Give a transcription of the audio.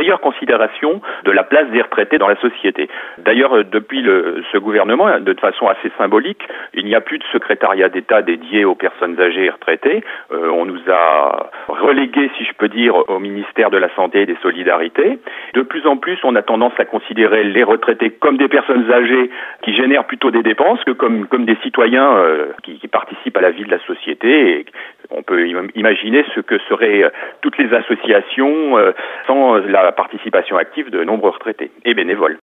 meilleure considération de la place des retraités dans la société. D'ailleurs, depuis ce gouvernement, de façon assez symbolique, il n'y a plus de secrétariat d'État dédié aux personnes âgées et retraitées. On nous a relégués, si je peux dire, au ministère de la Santé et des Solidarités. De plus en plus, on a tendance à considérer les retraités comme des personnes âgées qui génèrent plutôt des dépenses que comme des citoyens qui participent à la vie de la société. Et on peut imaginer ce que seraient toutes les associations sans la participation active de nombreux retraités et bénévoles.